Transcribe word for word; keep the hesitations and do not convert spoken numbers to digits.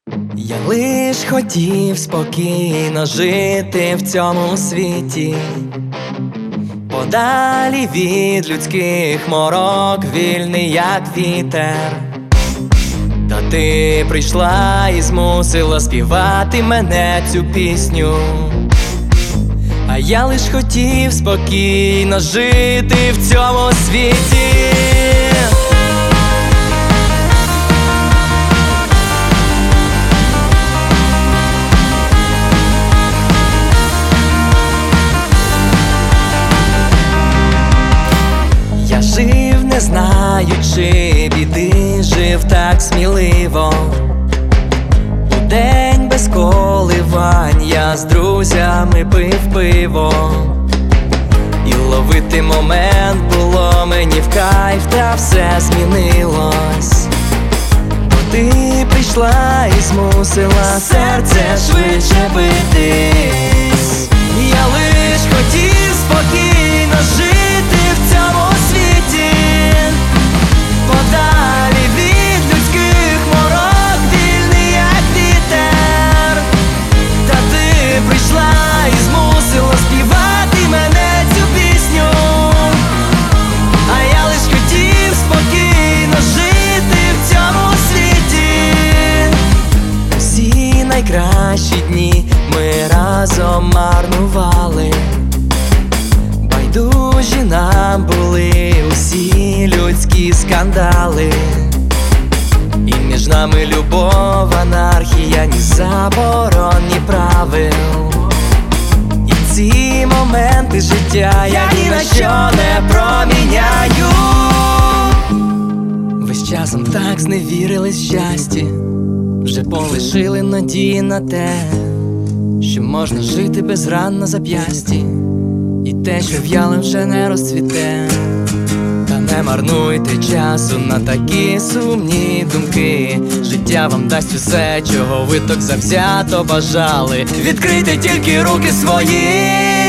Я лиш хотів спокійно жити в цьому світі, подалі від людських морок, вільний як вітер. Та ти прийшла і змусила співати мене цю пісню. А я лиш хотів спокійно жити в цьому світі. Я жив, не знаючи біди, жив так сміливо. У день без коливань я з друзями пив пиво. І ловити момент було мені в кайф, та все змінилось. Бо ти прийшла і змусила серце швидше битись. Я лиш хотів спокійно жити в цьому світі, подалі від людських морок, вільний як вітер. Та ти прийшла і змусила співати мене цю пісню. А я лиш хотів спокійно жити в цьому світі. Всі найкращі дні ми разом марнували. Байдужі нам були усі людські скандали. І між нами любов, анархія, ні заборон, ні правил. І ці моменти життя я ні на що не проміняю. Весь часом так зневірились в щасті, вже полишили надії на те, що можна жити без ран на зап'ясті. І те, що в'яле вже не розцвіте. Та не марнуйте часу на такі сумні думки. Життя вам дасть усе, чого ви так завзято бажали. Відкрийте тільки руки свої.